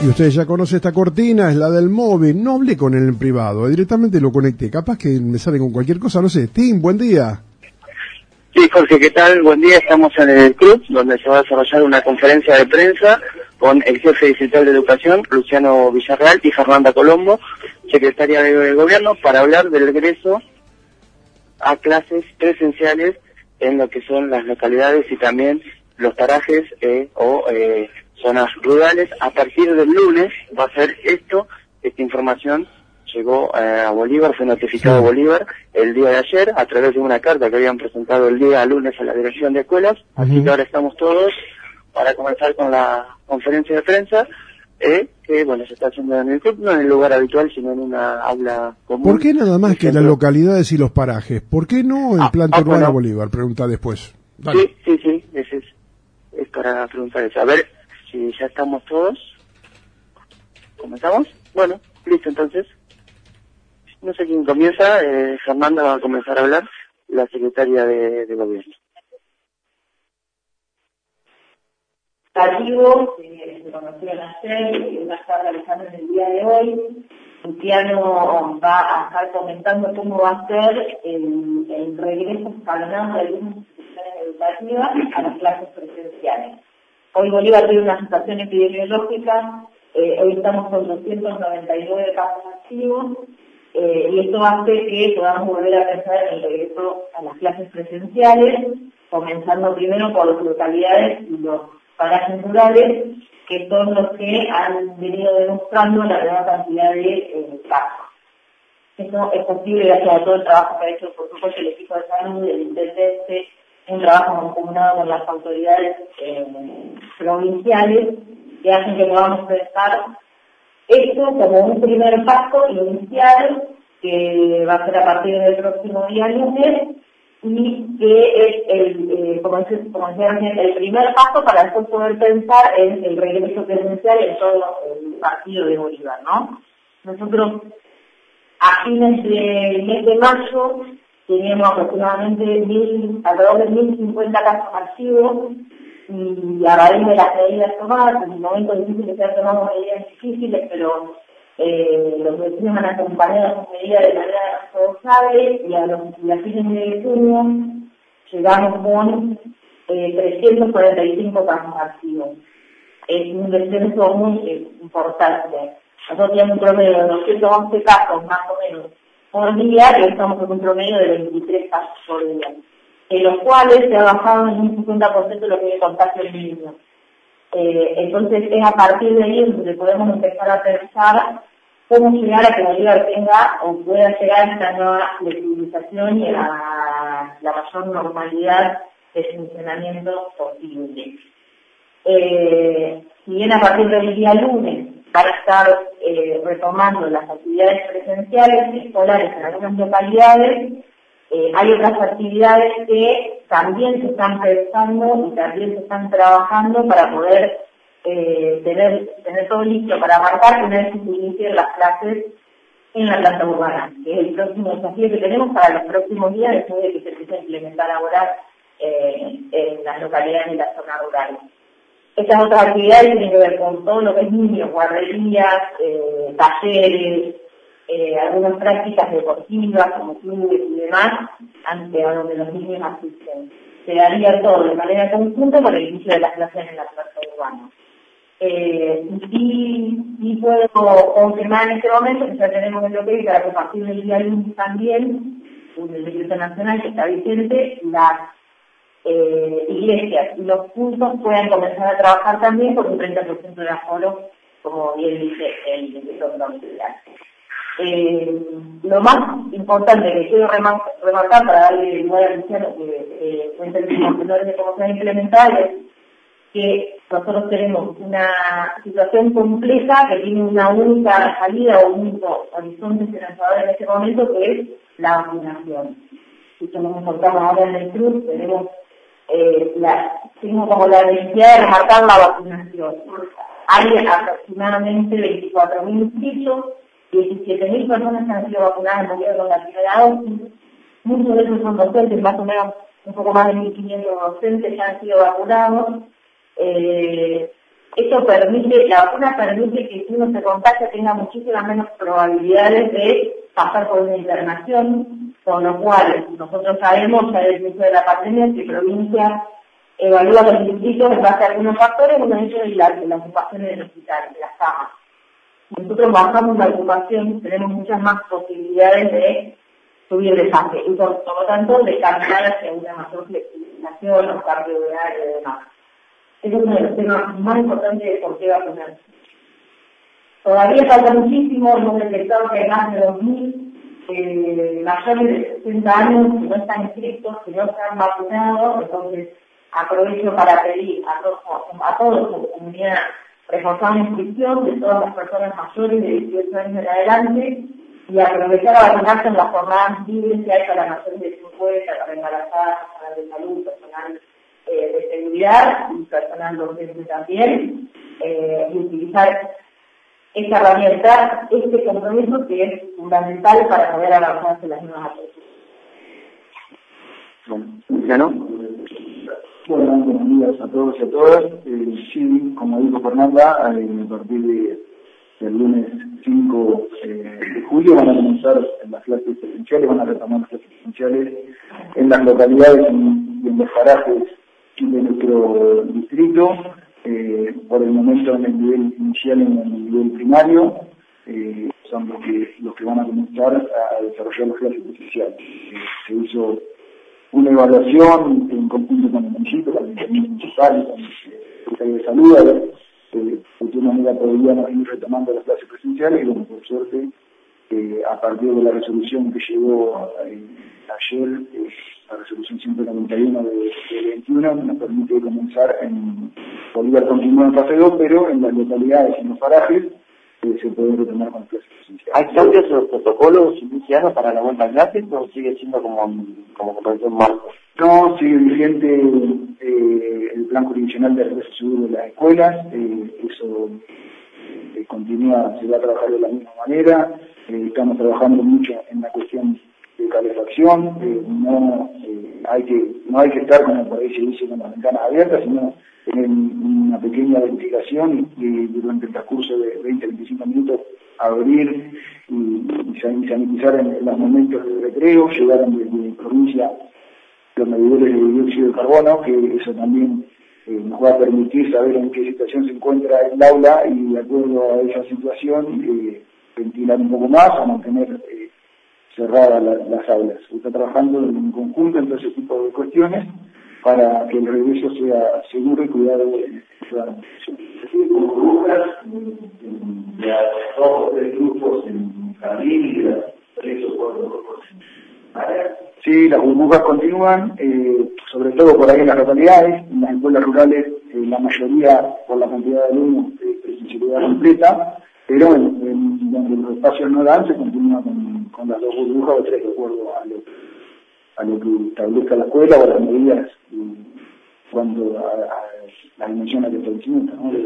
Y usted ya conoce esta cortina, es la del móvil. No hablé con él en privado, directamente lo conecté. Capaz que me sale con cualquier cosa, no sé. Tim, buen día. Sí, Jorge, ¿qué tal? Buen día. Estamos en el club donde se va a desarrollar una conferencia de prensa con el jefe distrital de educación, Luciano Villarreal, y Fernanda Colombo, secretaria de gobierno, para hablar del regreso a clases presenciales en lo que son las localidades y también los parajes o zonas rurales. A partir del lunes va a ser esto. Esta información llegó a Bolívar, fue notificado a Bolívar el día de ayer a través de una carta que habían presentado el día lunes a la dirección de escuelas. Así que ahora estamos todos para comenzar con la conferencia de prensa, que bueno, se está haciendo en el club, no en el lugar habitual, sino en una aula común. ¿Por qué nada más que las localidades y los parajes? ¿Por qué no en planta urbana bueno. Bolívar? Pregunta después. Dale. Sí, ese es para preguntar eso. A ver si ya estamos todos. ¿Comenzamos? Bueno, listo, entonces. No sé quién comienza. Fernanda va a comenzar a hablar, la secretaria de gobierno. Se conocieron ayer y va a estar realizando en el día de hoy. Luciano va a estar comentando cómo va a ser el regreso escalonado de algunas instituciones educativas a las clases presenciales. Hoy Bolívar tiene una situación epidemiológica, hoy estamos con 299 casos activos, y esto hace que podamos volver a pensar en el regreso a las clases presenciales, comenzando primero por las localidades y los parajes rurales, que son los que han venido demostrando la gran cantidad de casos. Esto es posible gracias a todo el trabajo que ha hecho, por supuesto, el equipo de salud, el intendente, un trabajo mancomunado con las autoridades provinciales, que hacen que podamos pensar esto como un primer paso inicial, que va a ser a partir del próximo día lunes, y que es como decía recién, el primer paso para después poder pensar en el regreso presencial en todo el partido de Bolívar, ¿no? Nosotros a fines del mes de mayo teníamos aproximadamente alrededor de 1.050 casos activos, y a raíz de las medidas tomadas, en el momento difícil que se han tomado medidas difíciles, pero los vecinos han acompañado esas medidas de manera responsable, y a fines de junio llegamos con 345 casos activos. Es un descenso muy importante. Nosotros tenemos un promedio de 211 casos más o menos por día, y estamos con un promedio de 23 casos por día, en los cuales se ha bajado en un 50% lo que es el contagio en niños. Entonces es a partir de ahí donde podemos empezar a pensar cómo llegar a que Bolívar tenga o pueda llegar a esta nueva flexibilización y a la mayor normalidad de funcionamiento posible. Si bien a partir del día lunes van a estar retomando las actividades presenciales escolares en algunas localidades, hay otras actividades que también se están pensando y también se están trabajando para poder tener todo listo para arrancar una vez que se inicien las clases en la planta urbana, que es el próximo desafío que tenemos para los próximos días después de que se empiece a implementar ahora en las localidades y las zonas rurales. Estas otras actividades tienen que ver con todo lo que es niños, guarderías, talleres, algunas prácticas deportivas como clubes y demás, a donde los niños asisten. Se daría todo de manera conjunta con el inicio de las clases en la plaza urbana. Y puedo confirmar en este momento que ya tenemos el ok para que a partir del día lunes también, el decreto nacional que está vigente, las iglesias y los cultos puedan comenzar a trabajar también con un 30% de aforo, como bien dice el decreto provincial. Lo más importante que quiero remarcar para darle lugar a Luciano que cuente el pormenor de cómo se ha implementado es que nosotros tenemos una situación compleja que tiene una única salida o un único horizonte esperanzador en este momento, que es la vacunación. Si nos encontramos ahora en el club, tenemos como la necesidad de remarcar la vacunación. Hay aproximadamente 24.000 inscritos, 17.000 personas que han sido vacunadas en Bolívar con la primera dosis. Muchos de esos son docentes, más o menos un poco más de 1.500 docentes ya han sido vacunados. La vacuna permite que si uno se contagia tenga muchísimas menos probabilidades de pasar por una internación, con lo cual nosotros sabemos ya desde el inicio de la pandemia que provincia evalúa los distritos en base a algunos factores, uno de ellos es la ocupación del hospital, de las camas. Nosotros bajamos la ocupación, tenemos muchas más posibilidades de subir de fase y por lo tanto de caminar hacia una mayor flexibilización, los cambios de área y demás. Ese es uno de los temas más importantes de por qué vacunar. Todavía falta muchísimo, hemos detectado que hay más de 2.000 mayores de 60 años que no están inscritos, que no se han vacunado, entonces aprovecho para pedir a toda la comunidad reforzar la inscripción de todas las personas mayores de 18 años en adelante y aprovechar a vacunarse en las jornadas libres que hay para mayores de 50, para embarazadas, personal de salud, personal de seguridad y personal docente también, y utilizar esta herramienta, este compromiso que es fundamental para poder avanzar en las nuevas actividades. Bueno, buenos días a todos y a todas. Sí, como dijo Fernanda, a partir del lunes 5 de julio van a comenzar las clases presenciales, van a retomar las clases presenciales en las localidades y en los parajes de nuestro distrito. Por el momento en el nivel inicial, en el nivel primario, son los que van a comenzar a desarrollar las clases presenciales. Se hizo una evaluación en conjunto con el municipio, con el Ayuntamiento Municipal, con el Secretario de Salud, a ver de qué manera podríamos ir retomando las clases presenciales y bueno, por suerte, a partir de la resolución que llegó ayer, la resolución 191 de 21, nos permite comenzar volver a continuar en fase 2, pero en las localidades, en los parajes, se pueden retomar con las clases presenciales. ¿Hay cambios en los protocolos iniciados para la vuelta a clases o sigue siendo como comenzó en marzo? No, sigue vigente el plan jurisdiccional de regreso seguro de las escuelas, eso continúa, se va a trabajar de la misma manera, estamos trabajando mucho en la cuestión de calefacción, no hay que estar, como por ahí se dice, con las ventanas abiertas, sino en una pequeña ventilación y durante el transcurso de 20-25 minutos abrir y sanitizar en los momentos de recreo. Llegaron desde provincia los medidores de dióxido de carbono, que eso también nos va a permitir saber en qué situación se encuentra el aula y de acuerdo a esa situación ventilar un poco más o mantener cerradas las aulas. Se está trabajando en conjunto en todo ese tipo de cuestiones para que el regreso sea seguro y cuidado de la nación. Como burbujas, de a 2 o 3 grupos en jardín y de a 3 o 4 grupos en área. Sí, las burbujas continúan, sobre todo por ahí en las localidades, en las escuelas rurales, la mayoría por la cantidad de alumnos presencialidad completa, pero donde los espacios no dan se continúa con las 2 burbujas o 3 de acuerdo a lo que establezca la escuela o a las medidas cuando a la dimensión del establecimiento, ¿no?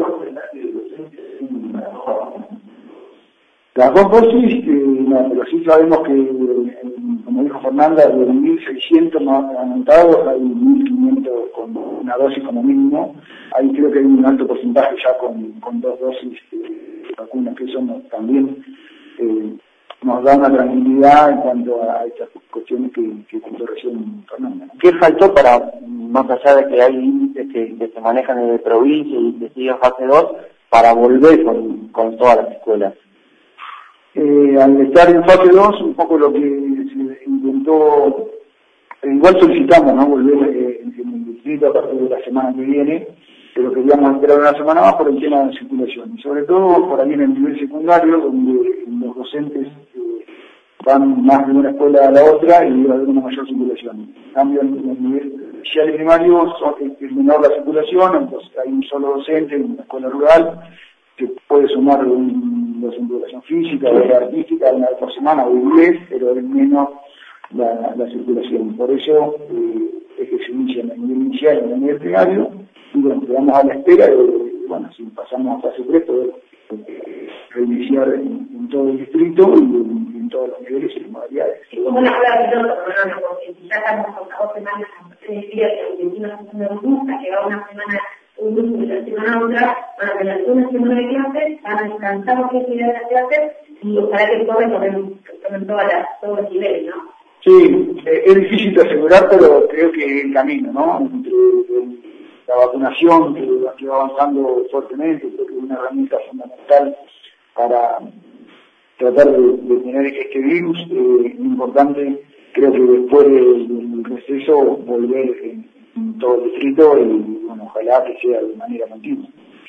Las 2 dosis, no, pero sí sabemos que, como dijo Fernanda, de 1.600 anotados hay 1.500 con una dosis como mínimo. Ahí creo que hay un alto porcentaje ya con 2 dosis de vacunas, que eso también nos da una tranquilidad en cuanto a estas cuestiones que contó recién Fernanda, ¿no? ¿Qué faltó para, más allá de que hay índices que se manejan en el provincia y que siguen fase 2, para volver con todas las escuelas? Al estar en fase 2, un poco lo que se intentó, igual solicitamos, ¿no?, volver en el distrito a partir de la semana que viene, pero queríamos esperar una semana más por el tema de circulación, y sobre todo por ahí en el nivel secundario, donde los docentes van más de una escuela a la otra y va a haber una mayor circulación. En cambio, en el nivel inicial y primario es menor la circulación, entonces hay un solo docente en una escuela rural, que puede sumar un docente de educación física o de artística una vez por semana o inglés, pero es menos la circulación. Por eso es que se inicia en el nivel inicial y en el nivel primario, y bueno, quedamos a la espera de, bueno, si pasamos a fase 3, poder reiniciar en todo el distrito y en todos los niveles y modalidades. Es como una escuela piloto, porque ya estamos con 2 semanas, 3 días que nos gusta, que va una semana, un grupo de la semana otra, para que las lunes que no hay clases, van a descansar los días de las clases y ojalá que tomen todos los niveles, ¿no? Sí, es difícil de asegurar, pero creo que el camino, ¿no? Entre la vacunación que va avanzando fuertemente, creo que es una herramienta fundamental para tratar de tener este virus. Importante, creo que después del receso, volver en todo el distrito y bueno, ojalá que sea de manera continua.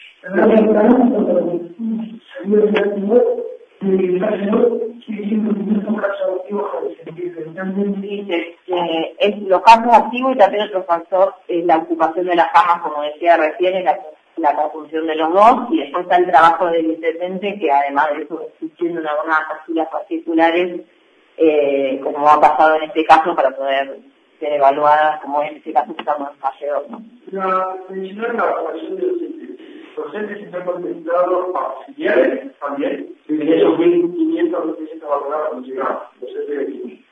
Los casos activos y también otro factor es la ocupación de las camas, como decía recién, es la conjunción de los dos, y después está el trabajo del intendente, que además de eso existiendo en algunas cápsulas particulares, como ha pasado en este caso, para poder ser evaluadas, como en este caso estamos en fase 2, ¿no? Mencionar la vacunación de docentes. Docentes están contemplados auxiliares también, y de esos 1.500 no se sientan vacunados cuando llegaban. Docentes de química.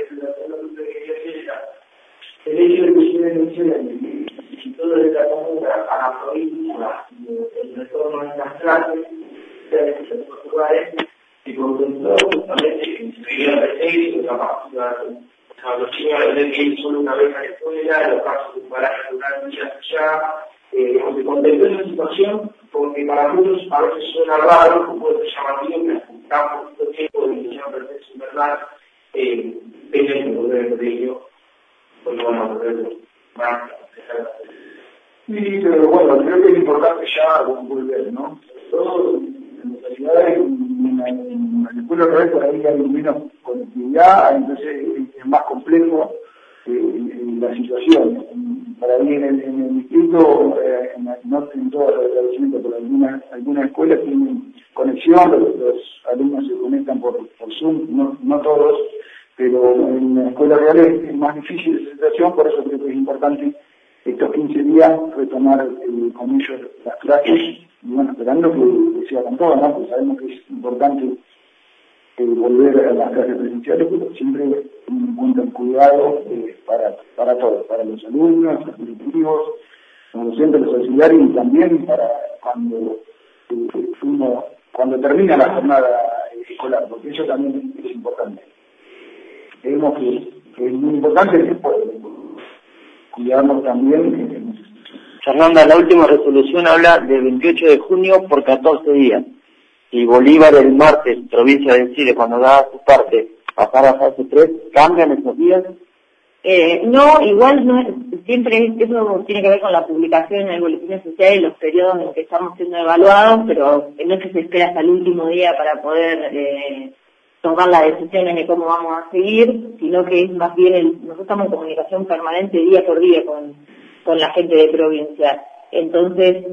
El hecho de que se menciona y todo de la comuna a la provincia, el retorno de las clases, en los lugares, y contempló justamente que se veía el la capacidad. O sea, los chicos deben ir solo una vez a la escuela, los casos de paraje durar días allá, se contempló esa situación porque para muchos a veces suena raro, como puede ser llamativo, que necesitamos poquito tiempo de iniciar un proceso invernal, tengan que volver al colegio, porque van a volver más. Sí, pero bueno, creo que es importante ya volver, ¿no? Todo en las ciudades, en las escuelas rurales por ahí hay menos conectividad, entonces es más complejo la situación. Para ahí en el distrito, no en todos los establecimientos, pero algunas escuelas tienen conexión, los alumnos se conectan por Zoom, no todos, pero en las escuelas reales es más difícil esa situación, por eso creo que es importante estos 15 días retomar con ellos las clases, y bueno, esperando que sea con todo, ¿no? Porque sabemos que es importante volver a las clases presenciales, pero siempre teniendo en cuenta el cuidado para todos, para los alumnos, los directivos, los docentes, los auxiliares, y también para cuando termina la jornada escolar, porque eso también es importante. Creemos que es muy importante el tiempo cuidarnos también. Fernanda, la última resolución habla del 28 de junio por 14 días. Si Bolívar el martes, provincia de Chile, cuando da su parte, pasar a fase 3, ¿cambian esos días? No, igual no, siempre eso tiene que ver con la publicación en el boletín oficial y los periodos en que estamos siendo evaluados, pero no es que se espera hasta el último día para poder tomar las decisiones de cómo vamos a seguir, sino que es más bien nosotros estamos en comunicación permanente día por día con la gente de provincia. Entonces,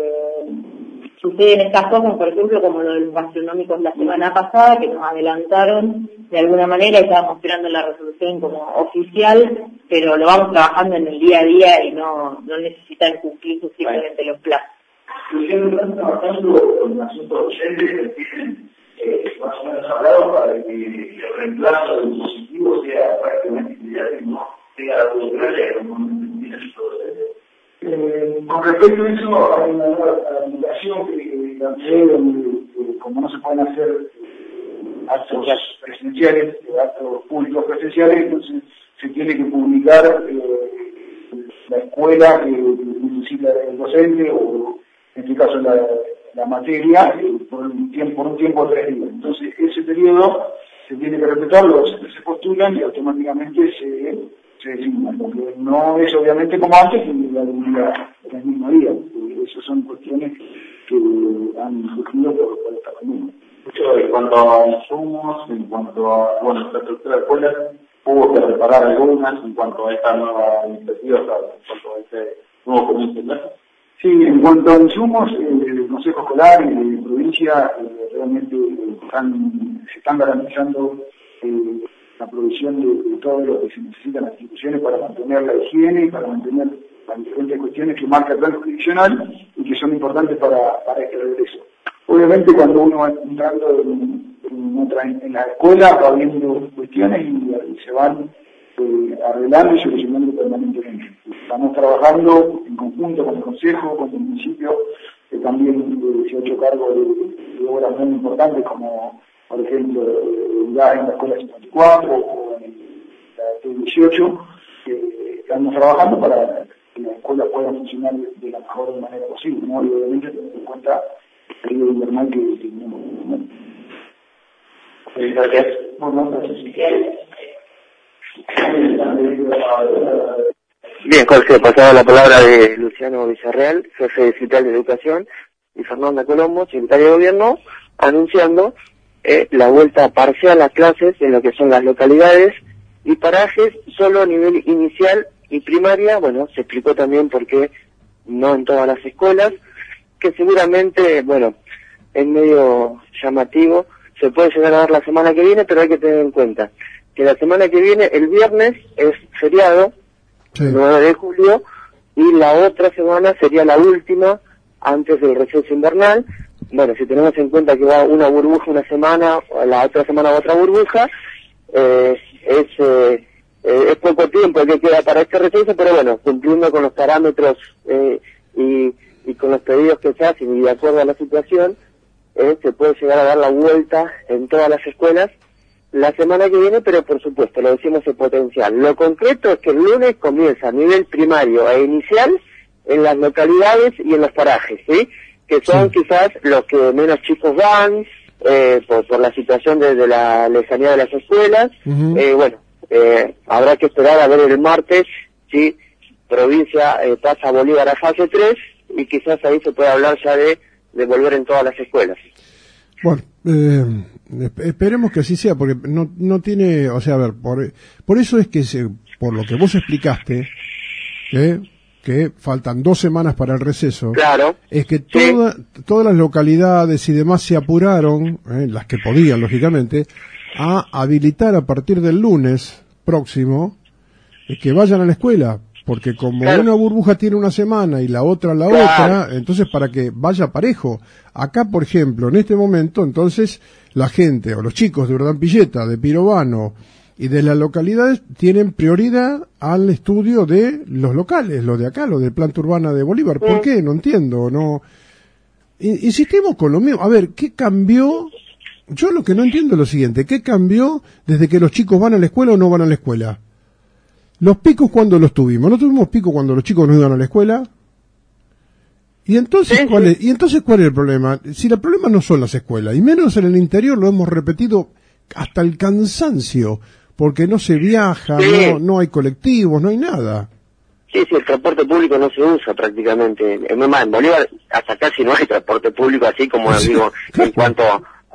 suceden estas cosas, por ejemplo, como lo de los gastronómicos la semana pasada, que nos adelantaron de alguna manera y estábamos esperando la resolución como oficial, pero lo vamos trabajando en el día a día y no necesitan cumplir simplemente los plazos. Están trabajando con asuntos docentes que tienen más o menos hablado para que el reemplazo del dispositivo sea prácticamente inmediato y no tenga la burocracia como tiene el docente. Con respecto a eso, hay una nueva aplicación que lancé donde, como no se pueden hacer actos presenciales, actos públicos presenciales, entonces se tiene que publicar la escuela que necesita el docente o en este caso la materia por un tiempo de 3 días. Entonces ese periodo se tiene que respetar, los docentes se postulan y automáticamente se designan, porque no es obviamente como antes que el mismo día. Esas son cuestiones que han surgido por esta pandemia. Mucho en cuanto a insumos, en cuanto a la estructura de escuelas, hubo que reparar algunas en cuanto a esta nueva iniciativa, en cuanto a este nuevo comienzo de clases. Sí, en cuanto a insumos, el Consejo Escolar y la provincia realmente se están garantizando la provisión de todo lo que se necesita en las instituciones para mantener la higiene y para mantener las diferentes cuestiones que marca el plan jurisdiccional y que son importantes para este regreso. Obviamente cuando uno va entrando en la escuela va viendo cuestiones y se van arreglando y solucionando permanentemente. Estamos trabajando en conjunto con el Consejo, con el municipio, también se ha hecho cargo de obras muy importantes como, por ejemplo, ya en la Escuela 54 o en la T18, estamos trabajando para que las escuelas puedan funcionar de la mejor manera posible, ¿no? Y obviamente teniendo en cuenta el periodo invernal que tenemos en el momento. Gracias. Bueno, gracias. Bien, Jorge, pasaba la palabra de Luciano Villarreal, jefe distrital de Educación, y Fernanda Colombo, secretaria de Gobierno, anunciando la vuelta parcial a clases en lo que son las localidades y parajes solo a nivel inicial y primaria. Bueno, se explicó también por qué no en todas las escuelas, que seguramente, bueno, es medio llamativo, se puede llegar a dar la semana que viene, pero hay que tener en cuenta que la semana que viene, el viernes, es feriado, Sí. 9 de julio, y la otra semana sería la última antes del receso invernal. Bueno, si tenemos en cuenta que va una burbuja una semana, la otra semana otra burbuja, es poco tiempo que queda para este receso, pero bueno, cumpliendo con los parámetros y con los pedidos que se hacen y de acuerdo a la situación, se puede llegar a dar la vuelta en todas las escuelas la semana que viene, pero por supuesto, lo decimos en potencial. Lo concreto es que el lunes comienza a nivel primario e inicial en las localidades y en los parajes, ¿sí? Que son quizás los que menos chicos van, por la situación de la lejanía de las escuelas. Bueno, habrá que esperar a ver el martes si provincia pasa a Bolívar a fase 3 y quizás ahí se pueda hablar ya de volver en todas las escuelas. Bueno, esperemos que así sea, porque no tiene, o sea, a ver, por eso es que por lo que vos explicaste, que faltan 2 semanas para el receso, claro, es que todas las localidades y demás se apuraron, las que podían, lógicamente, a habilitar a partir del lunes próximo que vayan a la escuela, porque como una burbuja tiene una semana y la otra otra, entonces para que vaya parejo. Acá, por ejemplo, en este momento, entonces, la gente o los chicos de Urdampilleta, de Pirovano y de las localidades tienen prioridad al estudio de los locales, los de acá, los de planta urbana de Bolívar. ¿Por qué? No entiendo, no. Insistimos con lo mismo. A ver, ¿qué cambió? Yo lo que no entiendo es lo siguiente, ¿qué cambió desde que los chicos van a la escuela o no van a la escuela? Los picos, ¿cuándo los tuvimos? ¿No tuvimos picos cuando los chicos no iban a la escuela? ¿Y entonces cuál es el problema? Si el problema no son las escuelas, y menos en el interior, lo hemos repetido hasta el cansancio, porque no se viaja, no hay colectivos, no hay nada. Sí, el transporte público no se usa prácticamente. En Bolívar hasta casi no hay transporte público, así como digo, en cuanto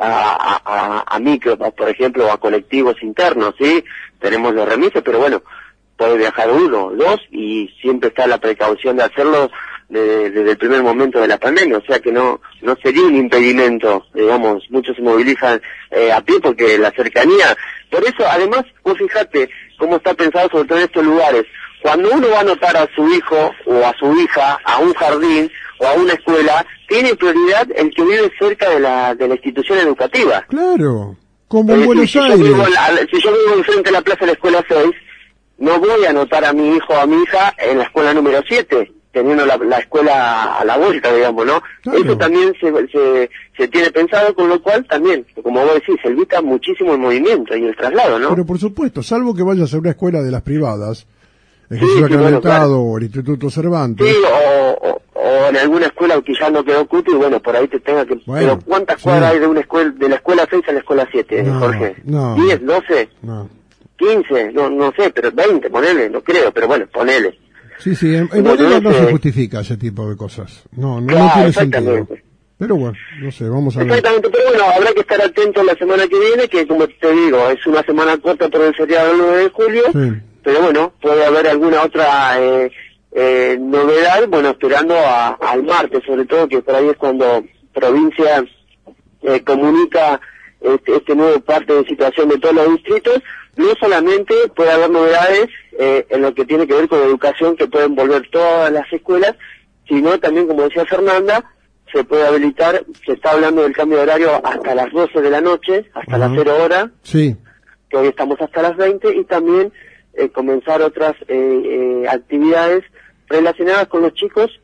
a micro, por ejemplo, o a colectivos internos, ¿sí? Tenemos los remises, pero bueno, puede viajar 1, 2, y siempre está la precaución de hacerlo desde el primer momento de la pandemia, o sea que no sería un impedimento, digamos, muchos se movilizan a pie porque la cercanía. Por eso, además, vos fijate cómo está pensado sobre todo en estos lugares. Cuando uno va a anotar a su hijo o a su hija a un jardín o a una escuela, tiene prioridad el que vive cerca de la institución educativa. Claro, como en Buenos Aires. Si yo vivo enfrente de la plaza de la escuela 6, no voy a anotar a mi hijo o a mi hija en la escuela número 7, teniendo la escuela a la vuelta, digamos, ¿no? Claro. Eso también se tiene pensado, con lo cual también, como vos decís, se evita muchísimo el movimiento y el traslado, ¿no? Pero por supuesto, salvo que vayas a una escuela de las privadas, el Jesús Acreditado o el Instituto Cervantes. Sí, o en alguna escuela que ya no quedó cuti, y bueno, por ahí te tenga que... Bueno, pero ¿cuántas cuadras hay de una escuela, de la escuela 6 a la escuela 7, Jorge? ¿10, 12? No. 15, no sé, pero 20, ponele, no creo, pero bueno, ponele. Sí, en Bolívar no se justifica ese tipo de cosas. No tiene sentido. Pero bueno, no sé, vamos a ver. Exactamente, pero bueno, habrá que estar atentos la semana que viene, que como te digo, es una semana corta por el feriado del 9 de julio, pero bueno, puede haber alguna otra novedad, bueno, esperando al martes, sobre todo, que por ahí es cuando provincia comunica este nuevo parte de situación de todos los distritos. No solamente puede haber novedades en lo que tiene que ver con educación, que pueden volver todas las escuelas, sino también, como decía Fernanda, se puede habilitar, se está hablando del cambio de horario hasta las 12 de la noche, hasta las 0 horas, que hoy estamos hasta las 20, y también comenzar otras actividades relacionadas con los chicos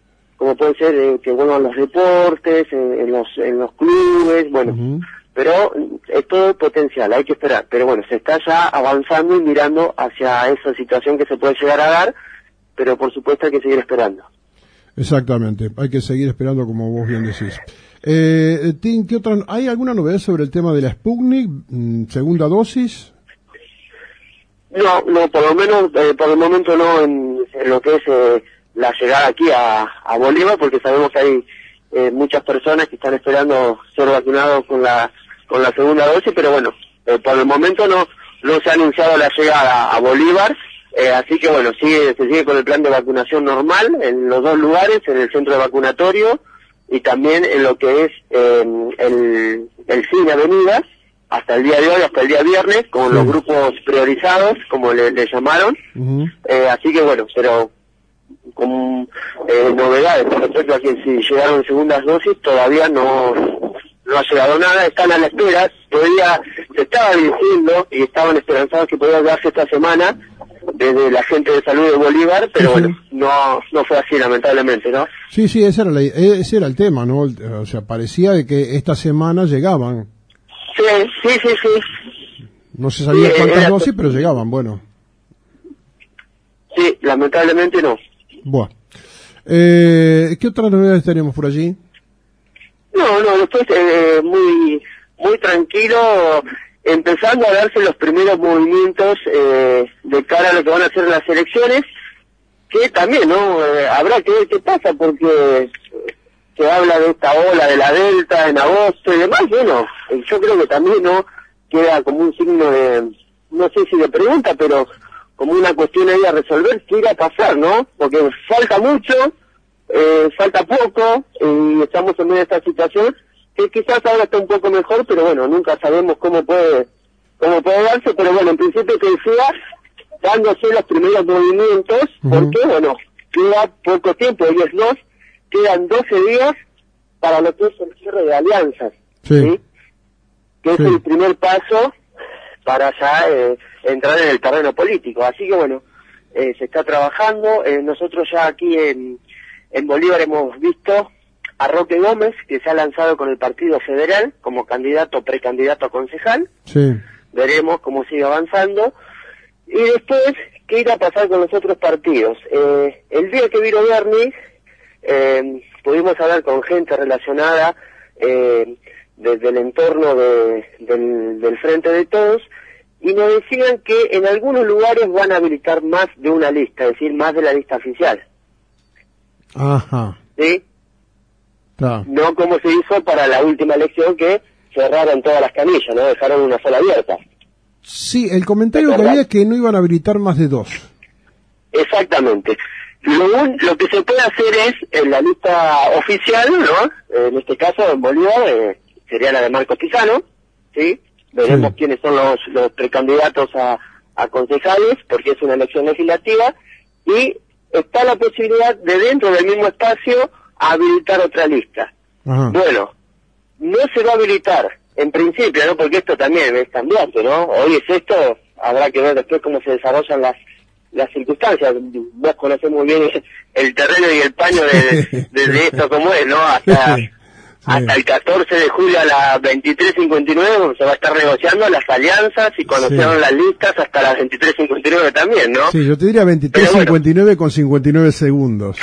como puede ser que vuelvan los deportes, en los clubes, bueno, pero es todo potencial, hay que esperar, pero bueno, se está ya avanzando y mirando hacia esa situación que se puede llegar a dar, pero por supuesto hay que seguir esperando. Exactamente, hay que seguir esperando como vos bien decís. Tim, ¿qué otra, ¿hay alguna novedad sobre el tema de la Sputnik, segunda dosis? No, por lo menos, por el momento no en lo que es la llegada aquí a Bolívar, porque sabemos que hay muchas personas que están esperando ser vacunados con la segunda dosis, pero bueno, por el momento no se ha anunciado la llegada a Bolívar, así que bueno, se sigue con el plan de vacunación normal en los dos lugares, en el centro de vacunatorio y también en lo que es el cine Avenidas, hasta el día de hoy, hasta el día viernes, con los grupos priorizados, como le llamaron, así que bueno, pero con novedades con respecto a que si llegaron segundas dosis, todavía no ha llegado nada, están a la espera, se estaba diciendo y estaban esperanzados que podía darse esta semana desde la gente de salud de Bolívar, pero bueno, no fue así lamentablemente, ¿no? Sí, ese era el tema, ¿no? O sea, parecía de que esta semana llegaban. Sí. No se sabía cuántas dosis, pero llegaban, bueno. Sí, lamentablemente no. Bueno. ¿Qué otras novedades tenemos por allí? No, después muy tranquilo, empezando a darse los primeros movimientos de cara a lo que van a ser las elecciones, que también, ¿no? Habrá que ver qué pasa, porque se habla de esta ola de la Delta en agosto y demás, bueno, yo creo que también, ¿no? Queda como un signo de, no sé si de pregunta, pero como una cuestión ahí a resolver, qué irá a pasar, ¿no? Porque falta mucho, falta poco, y estamos en medio de esta situación, que quizás ahora está un poco mejor, pero bueno, nunca sabemos cómo puede darse, pero bueno, en principio te decía, dándose los primeros movimientos, porque bueno, queda poco tiempo, hoy es 2, quedan 12 días para lo que es el cierre de alianzas, ¿sí? Que es el primer paso para ya entrar en el terreno político, así que bueno, se está trabajando, nosotros ya aquí en Bolívar hemos visto a Roque Gómez, que se ha lanzado con el Partido Federal como precandidato a concejal, veremos cómo sigue avanzando, y después, ¿qué irá a pasar con los otros partidos? El día que vino Berni, pudimos hablar con gente relacionada desde el entorno del Frente de Todos, y nos decían que en algunos lugares van a habilitar más de una lista, es decir, más de la lista oficial. Ajá. ¿Sí? Claro. No como se hizo para la última elección, que cerraron todas las canillas, ¿no? Dejaron una sola abierta. Sí, el comentario que había es que no iban a habilitar más de 2. Exactamente. Lo que se puede hacer es, en la lista oficial, ¿no? En este caso, en Bolívar, sería la de Marcos Pizano, ¿sí? Veremos quiénes son los precandidatos a concejales, porque es una elección legislativa, y está la posibilidad de dentro del mismo espacio habilitar otra lista. Ajá. Bueno, no se va a habilitar, en principio, ¿no? Porque esto también es cambiante, ¿no? Hoy es esto, habrá que ver después cómo se desarrollan las circunstancias. Vos conocés muy bien el terreno y el paño de esto como es, ¿no? Hasta el 14 de julio a las 23:59 se va a estar negociando las alianzas y conocieron las listas hasta las 23:59 también, ¿no? Sí, yo te diría 23:59 con 59 segundos.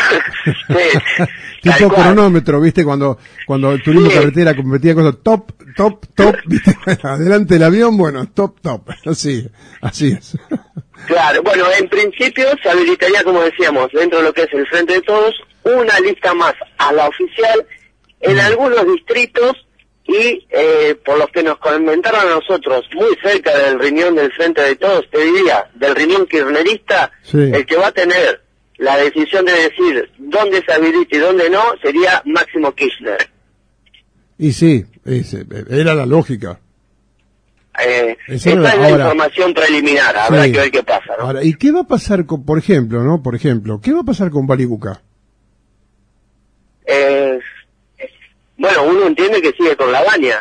Tipo cronómetro, ¿viste? Cuando el turismo carretera competía con los top, ¿viste? Adelante el avión, bueno, top. Así es. Claro, bueno, en principio se habilitaría, como decíamos, dentro de lo que es el Frente de Todos, una lista más a la oficial en algunos distritos y por los que nos comentaron a nosotros, muy cerca del riñón del Frente de Todos, te diría, del riñón kirchnerista, el que va a tener la decisión de decir dónde se habilita y dónde no, sería Máximo Kirchner. Y sí, era la lógica. Esta es la información preliminar, habrá que ver qué pasa, ¿no? Ahora, ¿y qué va a pasar con, por ejemplo, ¿qué va a pasar con Balibuca? Bueno, uno entiende que sigue con la baña.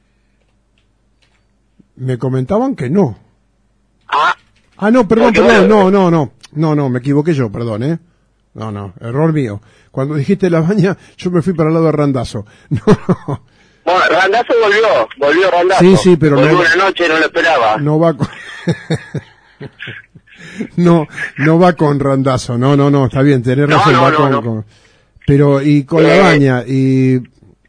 Me comentaban que no. Ah, no, perdón, no, me equivoqué yo, perdón, No, error mío. Cuando dijiste Labaña, yo me fui para el lado de Randazzo. No. Bueno, Randazzo volvió Randazzo. Sí, pero volvió no. Una noche, no lo esperaba. No va con... no va con Randazzo. No, está bien, tenés razón. Con... Pero, y con Labaña, y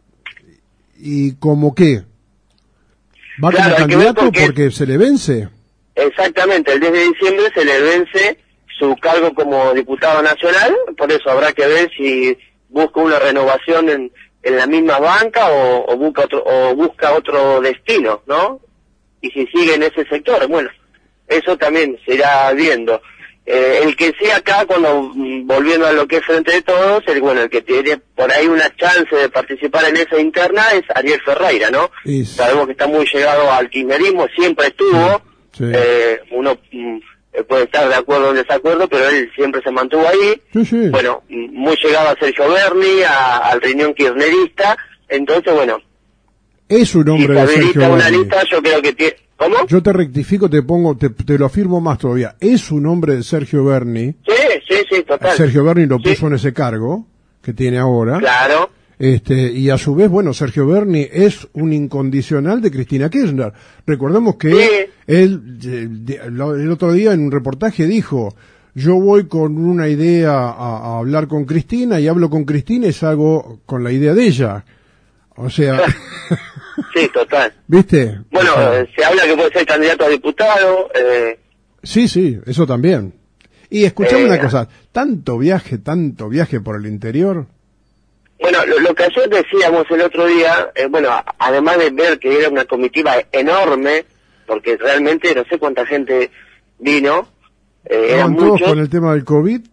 como qué. ¿Va como candidato porque se le vence? Exactamente, el 10 de diciembre se le vence su cargo como diputado nacional, por eso habrá que ver si busca una renovación en la misma banca o busca otro destino, ¿no? Y si sigue en ese sector, bueno, eso también se irá viendo. El que sí acá, cuando volviendo a lo que es Frente de Todos, el que tiene por ahí una chance de participar en esa interna es Ariel Ferreira, ¿no? Sí. Sabemos que está muy llegado al kirchnerismo, siempre estuvo, sí. Uno puede estar de acuerdo o en desacuerdo, pero él siempre se mantuvo ahí. Sí. Bueno, muy llegado a Sergio Berni, al riñón kirchnerista, entonces bueno. Es un hombre de Sergio una Berni. lista, yo creo que tiene... ¿Cómo? Yo te rectifico, te lo afirmo más todavía. Es un hombre de Sergio Berni. Sí, total. Sergio Berni lo puso en ese cargo que tiene ahora. Claro. Y a su vez, bueno, Sergio Berni es un incondicional de Cristina Kirchner. Recordemos que él, el otro día en un reportaje dijo, yo voy con una idea a hablar con Cristina y hablo con Cristina y salgo con la idea de ella. O sea... Sí, total. ¿Viste? Bueno, se habla que puede ser candidato a diputado. Sí, eso también. Y escuchame una cosa, tanto viaje por el interior. Bueno, lo que ayer decíamos el otro día, además de ver que era una comitiva enorme, porque realmente no sé cuánta gente vino, eran todos muchos. Con el tema del COVID.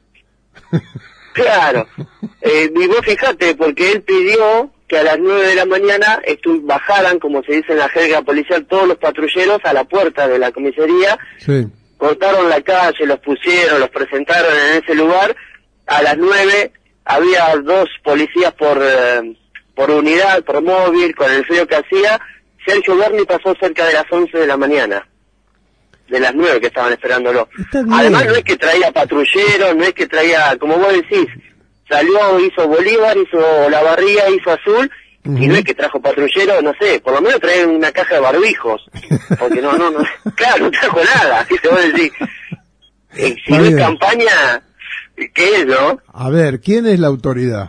Claro. Y vos fijate, porque él pidió que a las 9 de la mañana bajaran, como se dice en la jerga policial, todos los patrulleros a la puerta de la comisaría. Sí. Cortaron la calle, los presentaron en ese lugar. A las 9 había 2 policías por unidad, por móvil, con el frío que hacía. Sergio Berni pasó cerca de las 11 de la mañana. De las 9 que estaban esperándolo. Además no es que traía patrulleros, no es que traía, como vos decís, salió, hizo Bolívar, hizo La Barría, hizo Azul, y no es que trajo patrullero, no sé, por lo menos traen una caja de barbijos, porque no, claro, no trajo nada, ¿qué te voy a decir? Si no es campaña, ¿qué es, no? A ver, ¿quién es la autoridad?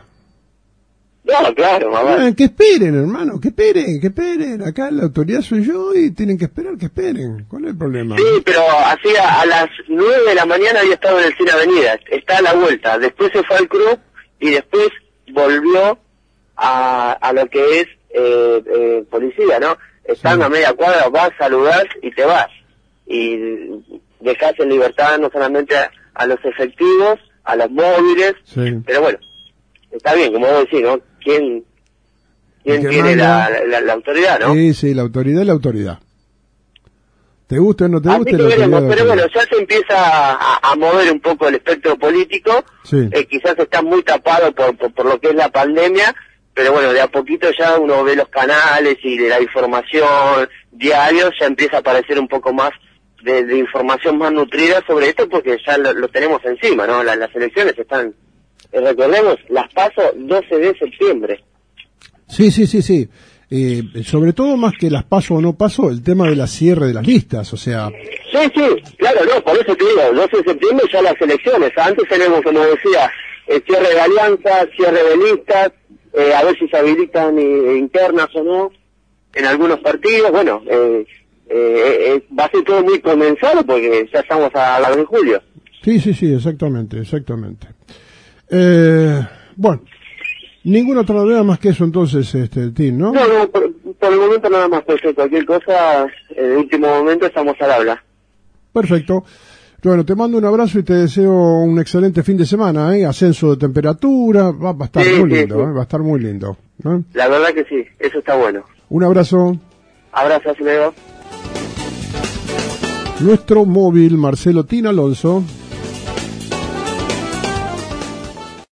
No, claro, mamá. Que esperen, hermano, que esperen. Acá la autoridad soy yo y tienen que esperar, que esperen. ¿Cuál es el problema? Sí, pero hacía a las 9 de la mañana había estado en el Cine Avenida, está a la vuelta. Después se fue al club y después volvió a lo que es policía, ¿no? Estando a media cuadra, vas, saludás y te vas. Y dejás en libertad no solamente a los efectivos, a los móviles, pero bueno, está bien, como vos decís, ¿no? ¿Quién tiene la autoridad, no? Sí, la autoridad es la autoridad. ¿Te gusta o no te gusta? Pero bueno, ya se empieza a mover un poco el espectro político. Sí. Quizás está muy tapado por lo que es la pandemia, pero bueno, de a poquito ya uno ve los canales y de la información diarios, ya empieza a aparecer un poco más de información más nutrida sobre esto, porque ya lo tenemos encima, ¿no? Las elecciones están... recordemos, las PASO 12 de septiembre. Sí. Sobre todo más que las PASO o no PASO, el tema de la cierre de las listas, o sea... Sí, claro, no, por eso te digo, 12 de septiembre ya las elecciones. Antes tenemos, como decía, cierre de alianzas, cierre de listas, a ver si se habilitan internas o no en algunos partidos. Bueno, va a ser todo muy comenzado porque ya estamos a la de julio. Sí, exactamente. Bueno, ninguna otra novedad más que eso entonces, Tim, ¿no? No, por el momento nada más, perfecto. Cualquier cosa, en el último momento estamos al habla. Perfecto. Bueno, te mando un abrazo y te deseo un excelente fin de semana, ascenso de temperatura, va a estar muy lindo, va a estar muy lindo, ¿no? La verdad que sí, eso está bueno. Un abrazo. Abrazo, hasta luego. Nuestro móvil, Marcelo Tin Alonso.